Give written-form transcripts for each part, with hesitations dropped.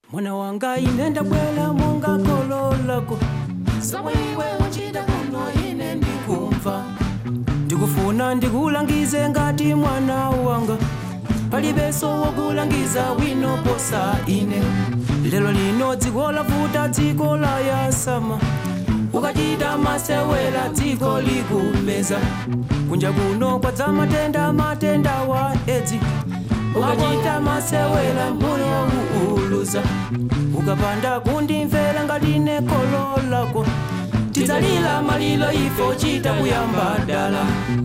Mwana wanga inenda bwela monga kolo lako Zomwe iwe uchita kuno ine ndikumva Ndikufuna ndikulangize ngati mwana wanga Palibeso wokulangiza wino posa ine Lelo lino dziko lavuta dziko la yasama Ukachita masewera dziko likumeza Kunja kuno kwadza matenda wa edzi Ukachita masewera moyo uuluza Ukapanda kundimvera ngatine kolo lako Tidzalila malilo ifo chita kuyamba dala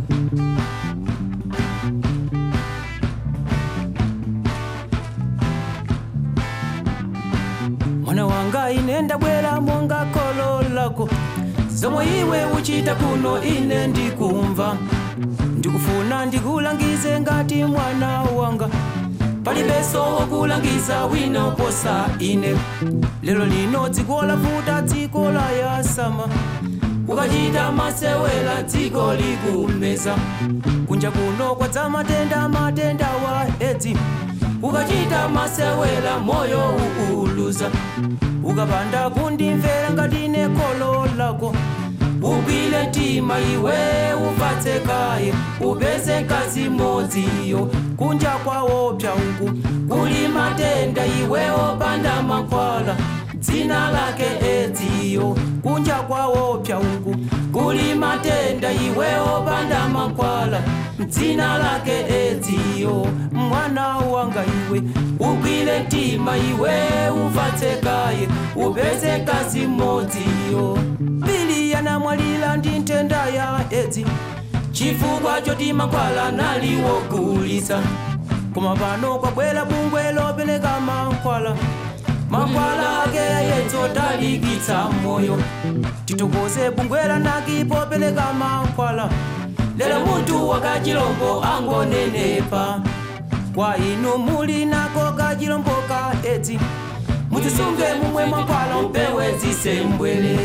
Mwana wanga inenda bwela monga kolo lako Zomwe iwe uchita kuno ine ndikumva Ndikufuna ndikulangize ngati mwana wanga Palibeso wokulangiza wino posa ine Lelo lino dziko lavuta dziko la yasama Ukachita masewera dziko likumeza Kunja kuno kwadza matenda wa edzi Ukachita masewera moyo uuluza Ukapanda kundimvera ngatine kolo lako Ugwile ntima iwe ufatse kaye Upeze kazi modziyo Kunja kwawo pya uku Kuli matenda iwe opanda mankhwala Dzina lake edziyo Kunja kwawo pya uku Kuli matenda iwe opanda mankhwala Dzina lake edziyo Mwana wanga iwe Ugwile ntima iwe ufatse kaye Upeze kazi modziyo Yana mwalila ndi ntenda ya edzi Chifukwa choti mankhwala naliwogulisa Koma pano kwabwela bungwe lopeleka mankhwala Mankhwala ake yetso talikitsa moyo Titokoze bungwela naki popeleka mankhwala Lelo muntu wakachilombo angonenepa Kwa inu muli nako kachilombo ka edzi Mutisunge mumwe mankhwala mpewe zisembwele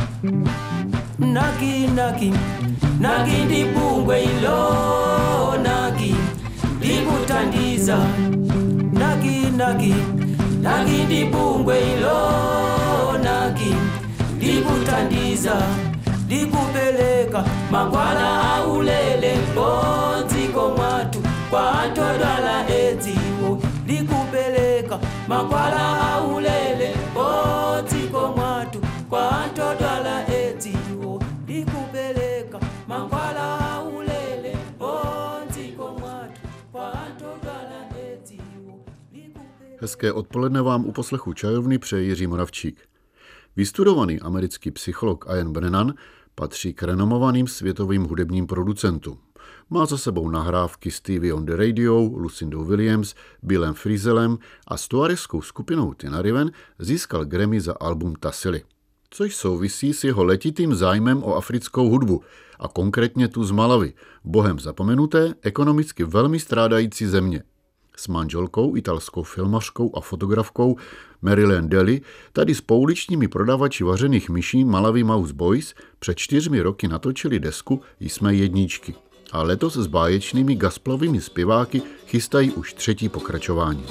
Naki ndi bungwe ilo Naki likutandiza Naki ndi bungwe ilo Naki likutandiza Likupeleka mankhwala aulele Dziko mwatu kwa antodwala edziwo Likupeleka mankhwala aulele Dziko mwatu kwa antodwala edziwo Likupeleka mankhwala aulele Dziko mwatu kwa antodwala edziwo. Hezké odpoledne vám u poslechu čajovny přeje Jiří Moravčík. Vystudovaný americký psycholog Ian Brennan patří k renomovaným světovým hudebním producentům. Má za sebou nahrávky Stevie on the Radio, Lucindou Williams, Billem Frisellem a s tuareskou skupinou Tina Riven získal Grammy za album Tassili, což souvisí s jeho letitým zájmem o africkou hudbu a konkrétně tu z Malawi, bohem zapomenuté, ekonomicky velmi strádající země. S manželkou, italskou filmařkou a fotografkou Marilyn Daly tady s pouličními prodavači vařených myší Malawi Mouse Boys před 4 roky natočili desku Jsme jedničky a letos s báječnými gospelovými zpěváky chystají už 3. pokračování.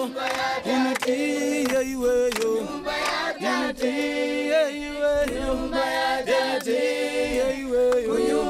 yo, unity iwe yo, unity iwe yo, unity iwe yo.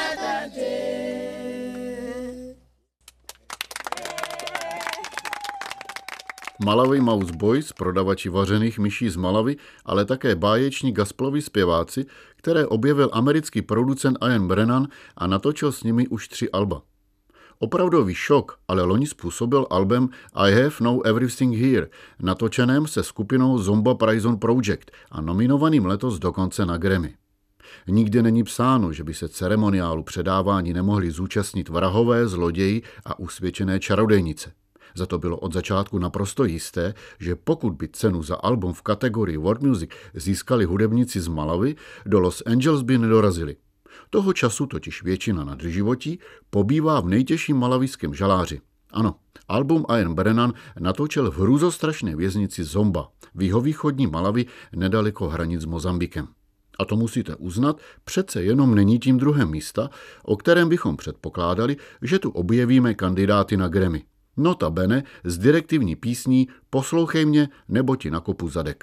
Malawi Mouse Boys, prodavači vařených myší z Malavy, ale také báječní gospeloví zpěváci, které objevil americký producent Ian Brennan a natočil s nimi už 3 alba. Opravdový šok ale loni způsobil album I Have Now Everything Here, natočeném se skupinou Zomba Prison Project a nominovaným letos dokonce na Grammy. Nikde není psáno, že by se ceremoniálu předávání nemohli zúčastnit vrahové, zloději a usvědčené čarodejnice. Za to bylo od začátku naprosto jisté, že pokud by cenu za album v kategorii World Music získali hudebníci z Malavy, do Los Angeles by nedorazili. Toho času totiž většina nadrživotí pobývá v nejtěžším malavijském žaláři. Ano, album Ian Brennan natočil v hrůzostrašné věznici Zomba v jihovýchodní Malavi nedaleko hranic s Mozambikem. A to musíte uznat, přece jenom není tím druhem místa, o kterém bychom předpokládali, že tu objevíme kandidáty na Grammy. Notabene z direktivní písní Poslouchej mě, nebo ti nakopu zadek.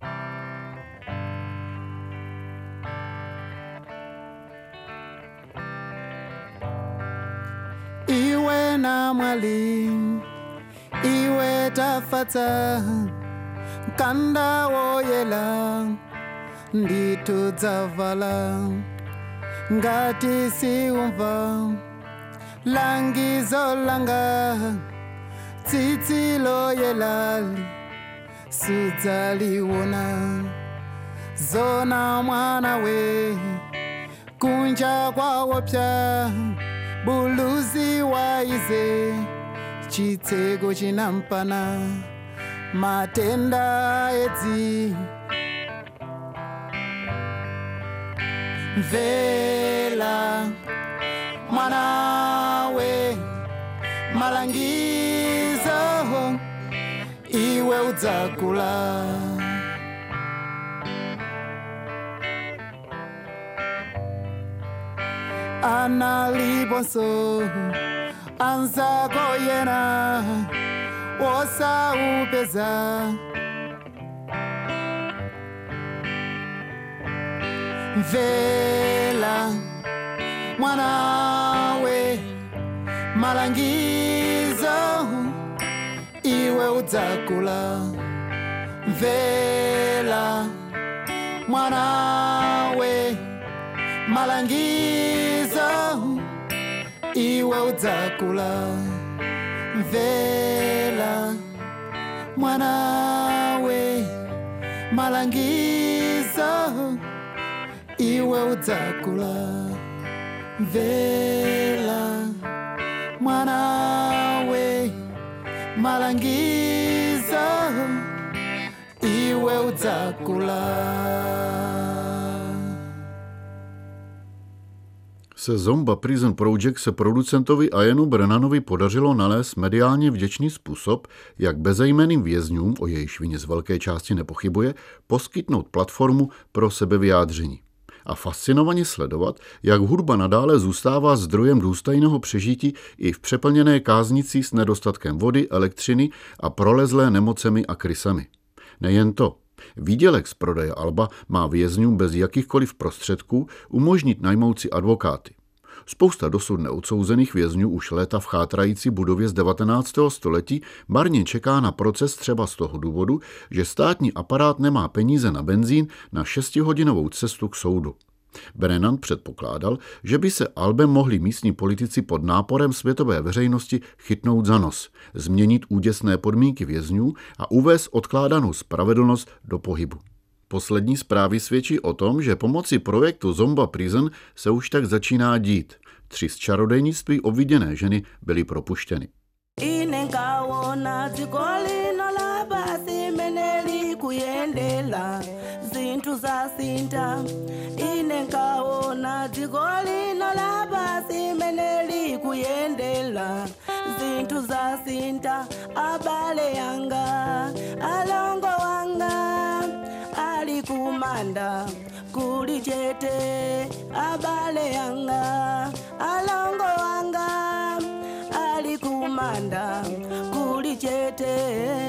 Iwe na mwali, iwe tafata, kanda woyela, nditu dzavala, ngati siumva, langizo langa, tsitsi loyela, sudzaliwona, zona mwana we, kunja kwawo pya, buluzi waize, chitseko chinampana, matenda edzi. Vela, mwana we, malangizo, iwe udzakula. Analibonso, anzako yena, osa upeza. Vela, mwana we, malangizo, iwe udzakula. Vela, mwana we, malangizo, iwe udzakula. Vela, mwana we, malangizo, iwe udzakula. Vela, mwana we, malangizo, iwe udzakula. Se Zomba Prison Project se producentovi Ianu Brennanovi podařilo nalézt mediálně vděčný způsob, jak bezejmenným vězňům, o jejich vině z velké části nepochybuje, poskytnout platformu pro sebevyjádření. A fascinovaně sledovat, jak hudba nadále zůstává zdrojem důstojného přežití i v přeplněné káznici s nedostatkem vody, elektřiny a prolezlé nemocemi a krysami. Nejen to. Výdělek z prodeje alba má vězňům bez jakýchkoliv prostředků umožnit najmout si advokáty. Spousta dosud neodsouzených vězňů už léta v chátrající budově z 19. století marně čeká na proces třeba z toho důvodu, že státní aparát nemá peníze na benzín na 6hodinovou cestu k soudu. Brennan předpokládal, že by se albem mohli místní politici pod náporem světové veřejnosti chytnout za nos, změnit úděsné podmínky vězňů a uvést odkládanou spravedlnost do pohybu. Poslední zprávy svědčí o tom, že pomocí projektu Zomba Prison se už tak začíná dít. 3 z čarodejnictví obviněné ženy byly propuštěny. Abale yanga, alongo wanga, alikumanda, kulijete, abale yanga, alongo wanga, alikumanda, kulijete. kuli chete.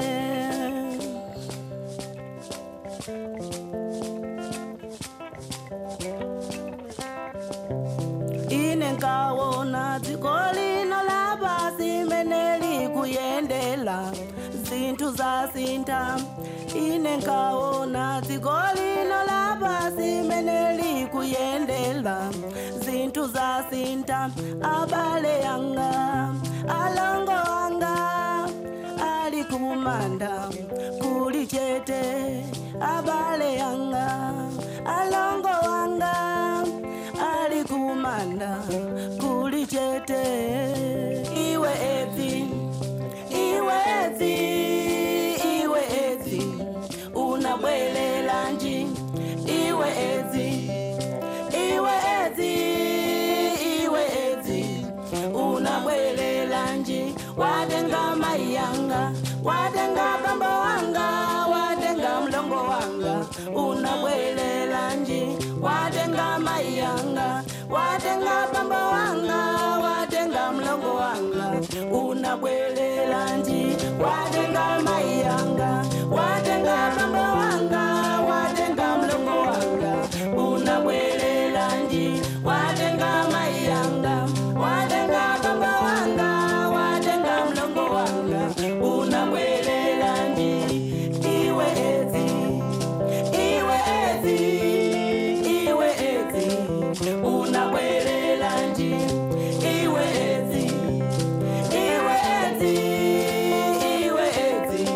Inenkaona zikolino labasi meneli kuyendela zintu zasinta. Inenkaona zikolino labasi meneli kuyendela zintu zasinta. Abale yanga alongo wanga ali kumanda kuli chete. Abale yanga alongo wanga ali kumanda kuli chete. Iwe ezi, iwe ezi, iwe ezi, unabwelela nji. Iwe ezi, iwe ezi, iwe ezi, unabwelela nji. Wadenga mayanga, wadenga bambo wanga, wadenga mlongo wanga, unabwelela nji. Wadenga mayanga, wadenga bambo wanga, wadenga mlongo wanga, unabwelela nji. Wadenga mayanga, wadenga bambo wanga, wadenga mlongo wanga, unabwelela nji. Wadenga mayanga, wadenga bambo wanga, wadenga mlongo wanga, unabwelela nji. Iwe ezi, iwe ezi, iwe ezi, unabwelela nji. Iwe ezi, iwe ezi, iwe ezi,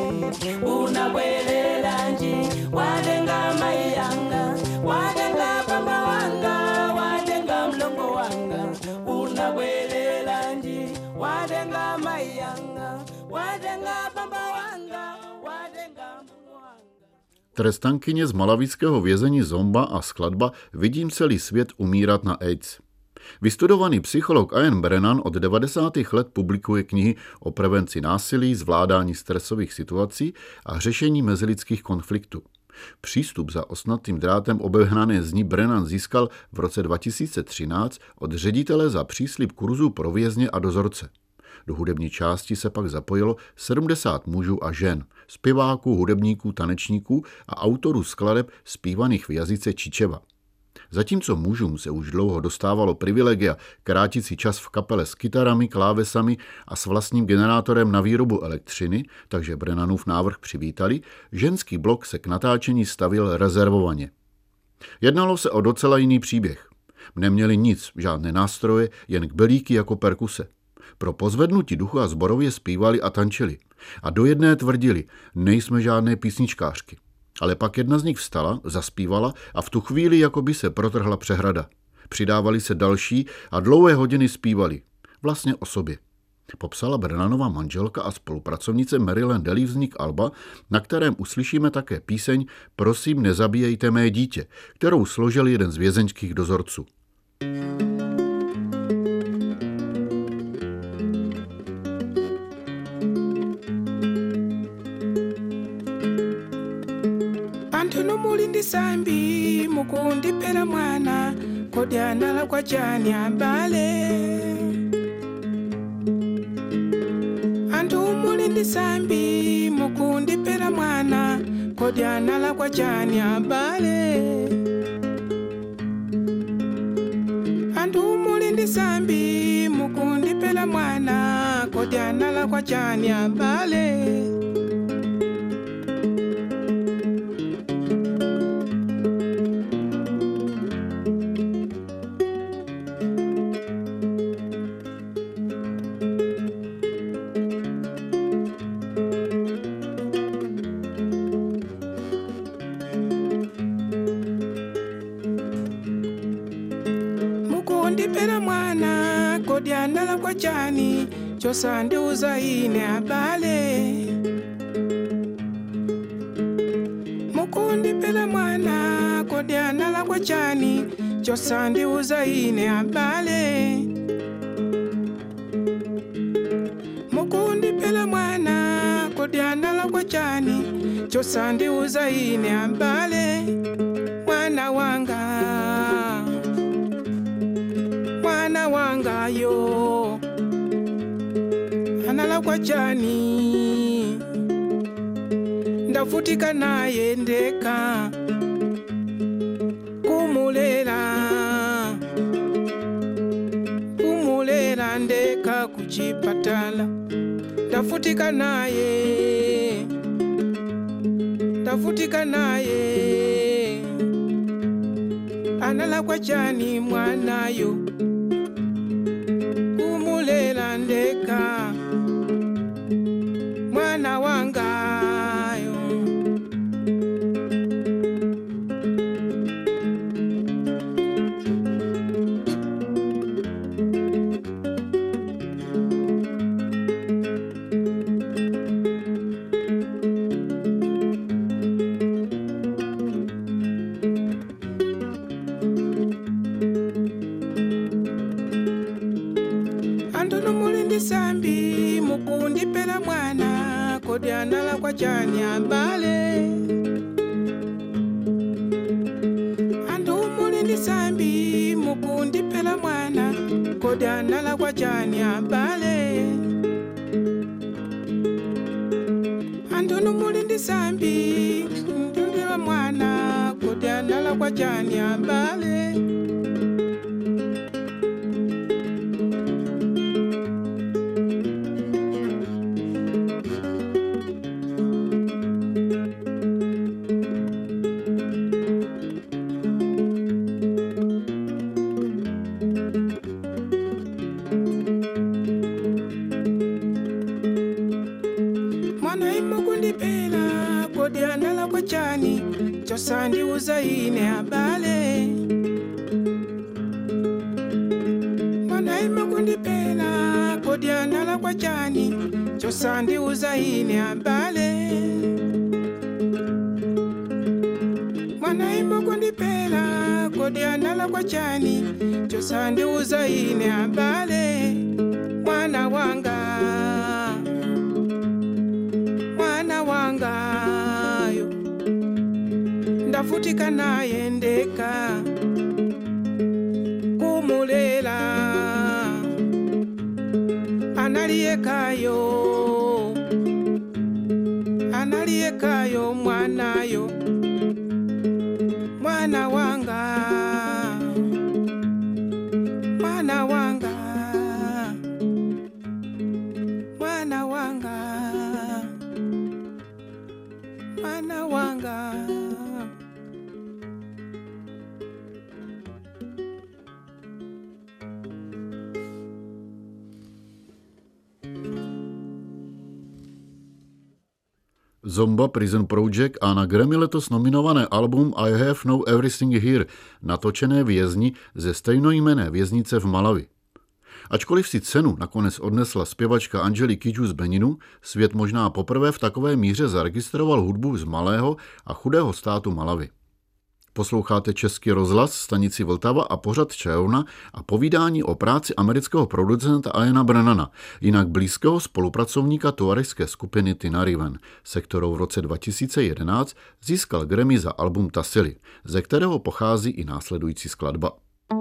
unabwelela nji. Wadenga mayanga, wadenga bambo wanga, wadenga mlongo wanga, unabwelela nji. Wadenga mayanga, wadenga bambo wanga, wadenga mlongo wanga. Trestankyně z malawického vězení Zomba a skladba Vidím celý svět umírat na AIDS. Vystudovaný psycholog Ian Brennan od 90. let publikuje knihy o prevenci násilí, zvládání stresových situací a řešení mezilidských konfliktů. Přístup za ostnatým drátem obehnané zdi Brennan získal v roce 2013 od ředitele za příslib kurzů pro vězně a dozorce. Do hudební části se pak zapojilo 70 mužů a žen, zpěváků, hudebníků, tanečníků a autorů skladeb zpívaných v jazyce čičeva. Zatímco mužům se už dlouho dostávalo privilegia krátit si čas v kapele s kytarami, klávesami a s vlastním generátorem na výrobu elektřiny, takže Brennanův návrh přivítali, ženský blok se k natáčení stavil rezervovaně. Jednalo se o docela jiný příběh. Neměli nic, žádné nástroje, jen kbelíky jako perkuse. Pro pozvednutí duchu a zborově zpívali a tančili. A do jedné tvrdili, nejsme žádné písničkářky. Ale pak jedna z nich vstala, zaspívala a v tu chvíli jako by se protrhla přehrada. Přidávali se další a dlouhé hodiny zpívali. Vlastně o sobě. Popsala Brennanova manželka a spolupracovnice Marilyn Daly vznik alba, na kterém uslyšíme také píseň Prosím, nezabíjejte mé dítě, kterou složil jeden z vězeňských dozorců. Sambi mukundi pera mwana kodyana la kwa chani ambale antu mulindi sambi mukundi pera mwana kodyana la kwa chani ambale antu mulindi sambi mukundi pera mwana kodyana la kwa chani ambale ndipera mwana kodyandala kwa chani chosa ndiuza ine abale mukundipera mwana kodyandala kwa chani chosa ndiuza ine abale mukundipera mwana kodyandala kwa chani chosa ndiuza ine abale mwana wanga yo analala kwa chani ndafutika naye ndeka kumulera ndeka kuchipatala ndafutika naye analala kwa chani mwanayo kumulera ndeka mwana wangayo. Antono mulindi sambi mukundi pela mwana kodi analala kwa chani abale. Anto mulindi sambi mukundi pela mwana kodi analala kwa chani abale. Antono mulindi sambi mukundi pela mwana kodi analala kwa chani abale. Mwana imukundi pela kodi analala kwa chani chosandi uzaine abale. Mwana imukundi pela kodi analala kwa chani chosandi uzaine abale. Mwana imukundi pela kodi analala kwa chani chosandi uzaine abale. Mwana wangayo ndafutika naye ndeka kumulera analiyekayo mwanayo mwana wanga mwana wanga mwana wanga mwana wanga. Zomba Prison Project a na Grammy letos nominované album I Have Know Everything Here, natočené vězni ze stejnojmenné věznice v Malawi. Ačkoliv si cenu nakonec odnesla zpěvačka Angelique Kidjo z Beninu, svět možná poprvé v takové míře zaregistroval hudbu z malého a chudého státu Malawi. Posloucháte Český rozhlas, stanici Vltava a pořad Čajovna a povídání o práci amerického producenta Iana Brennana, jinak blízkého spolupracovníka tuarejské skupiny Tinariwen, se kterou v roce 2011 získal Grammy za album Tassili, ze kterého pochází i následující skladba.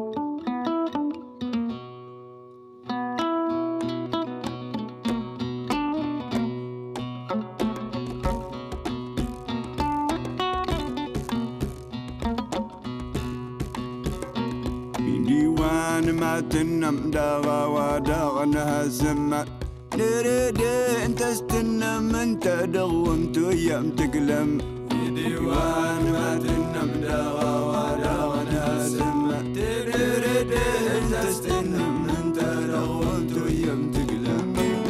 تنم داغا وداغنها سما نريد انت استنم انت دغمت ايام تقلم في ديوان ما تنم داغا وداغنها سما نريد انت استنم انت دغمت ايام تقلم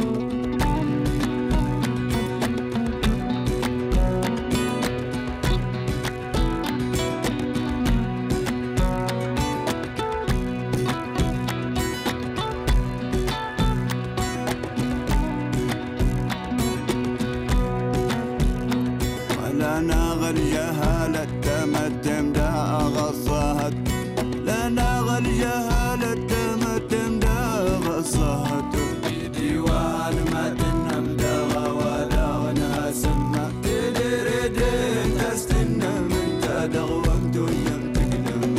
الجهالة تمتم دا غصهت لنا الجهالة تمتم دا غصهت في ديوان ما تنم دا ولا غنا سما تدري تستنى من تدغوت ويم تقلم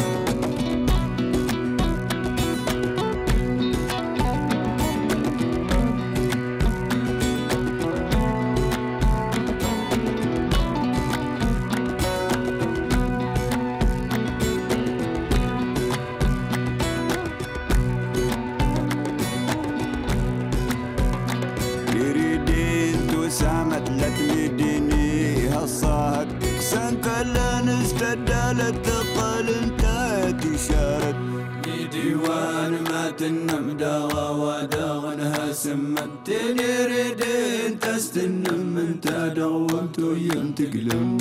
الثقل انت تشارك ديوان ما تنم داغا وداغنها سمت تنيردين تستنم انت دومت ويم تقلم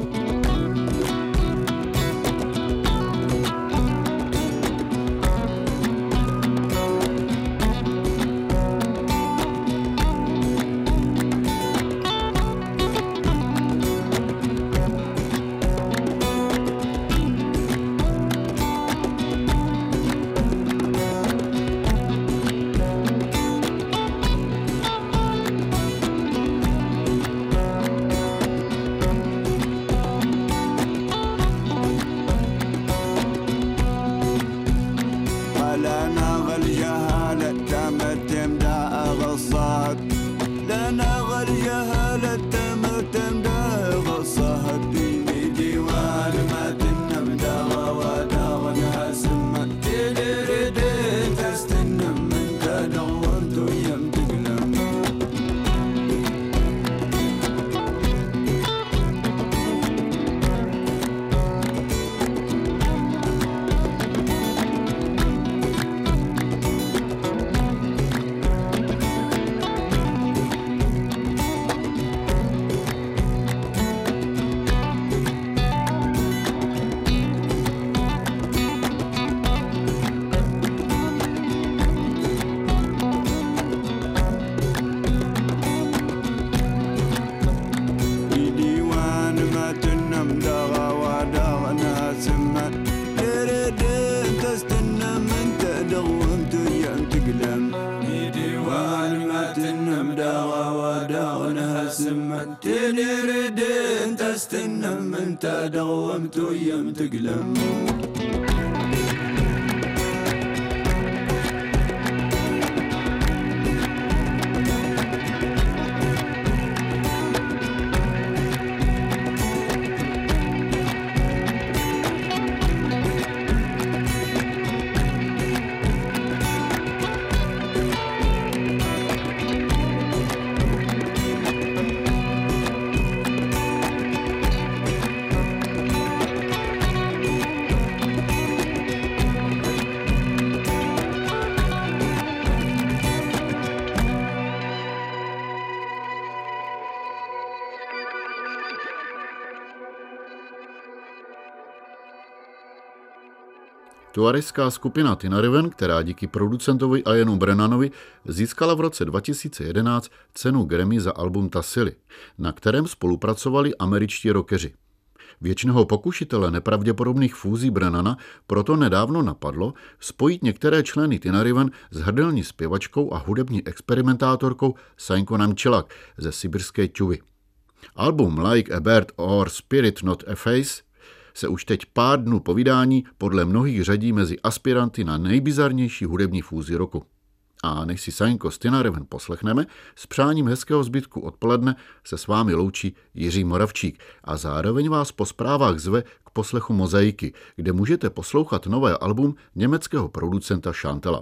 تنيردين تستنم انت دومت ويم تقلم Tuaristská skupina Tinariwen, která díky producentovi Ianu Brennanovi získala v roce 2011 cenu Grammy za album Tassili, na kterém spolupracovali američtí rockeři. Věčného pokušitele nepravděpodobných fúzí Brennana proto nedávno napadlo spojit některé členy Tinariwen s hrdelní zpěvačkou a hudební experimentátorkou Sainko Namčelak ze sibirské Tuvy. Album Like a Bird or Spirit Not a Face se už teď pár dnů po vydání podle mnohých řadí mezi aspiranty na nejbizarnější hudební fúzi roku. A než si Sainko z Tinariwen poslechneme, s přáním hezkého zbytku odpoledne se s vámi loučí Jiří Moravčík a zároveň vás po zprávách zve k poslechu Mozaiky, kde můžete poslouchat nové album německého producenta Chantela.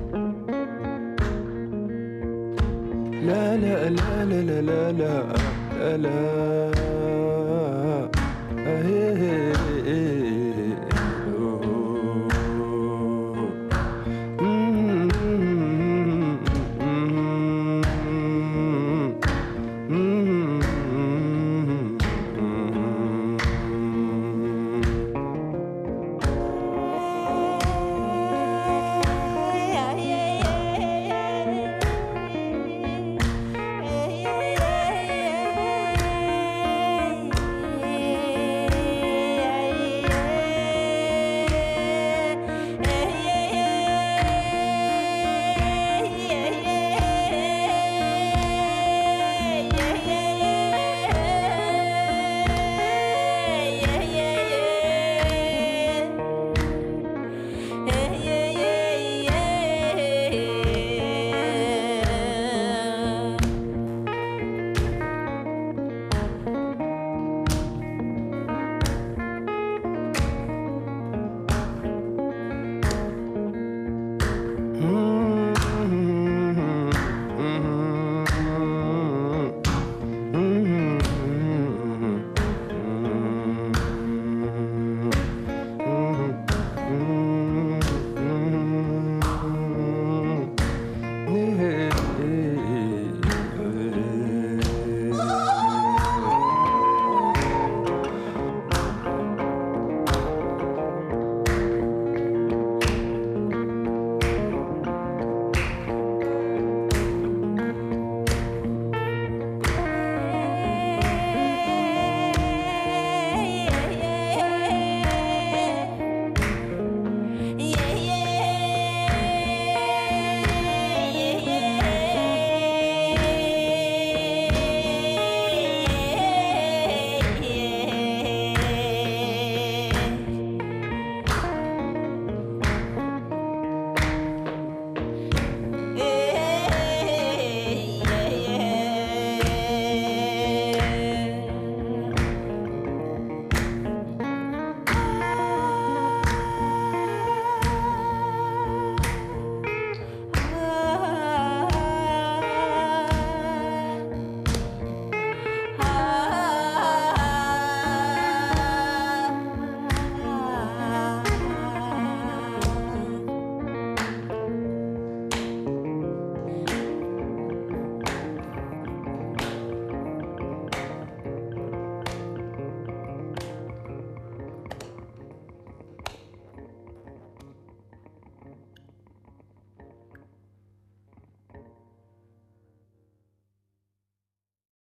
لا لا لا لا لا لا لا ألا